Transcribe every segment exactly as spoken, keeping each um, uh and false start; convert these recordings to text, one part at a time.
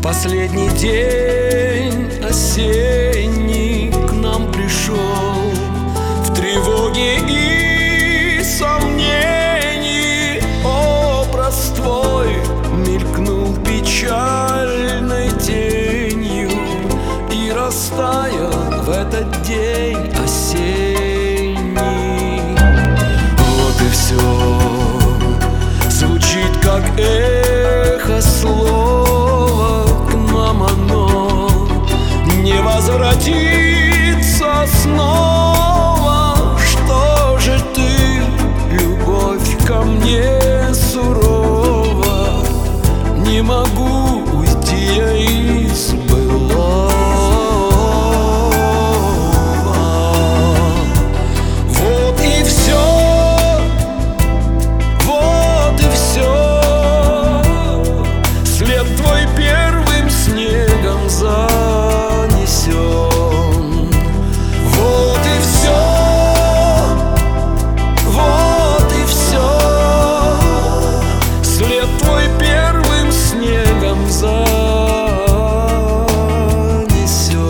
Последний день осенний к нам пришел. В тревоге и сомнении образ твой мелькнул печальной тенью и растаял в этот день осенний. Вот и все звучит как эхо слова, к нам оно не возвратится снова. Что же ты, любовь, ко мне сурова? Не могу уйти я из былого. Вот и все, вот и все. След твой первым снегом занесен. Вот и все, вот и все. След твой первым снегом занесен.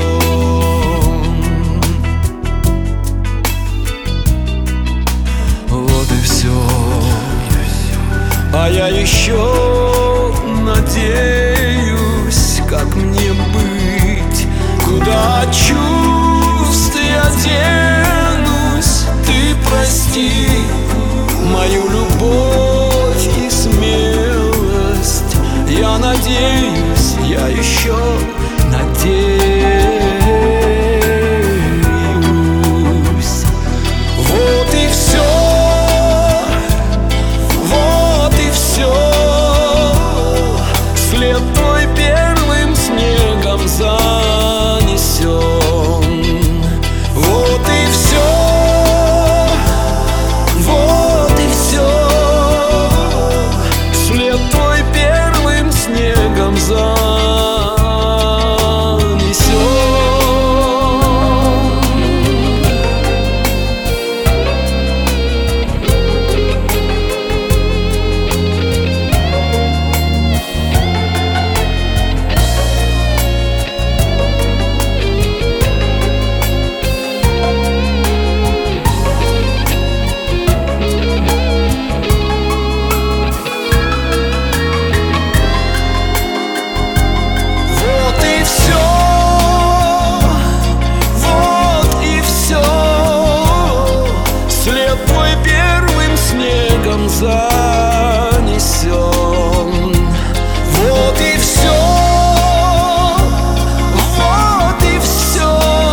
Вот и все. А я еще надеюсь, как мне быть, куда от чувств я денусь. Ты прости мою любовь и смелость. Я надеюсь, я еще надеюсь. Вот и все, вот и все. След твой первым снегом занесен. Вот и все, вот и все. След твой первым снегом занесен. Занесен. Вот и все, вот и все.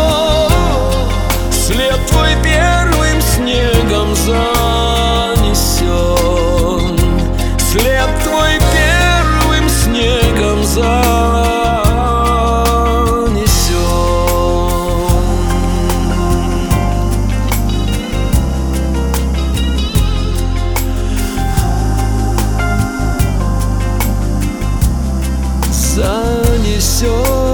След твой первым снегом занесен. След твой первым снегом занесен. Занесен.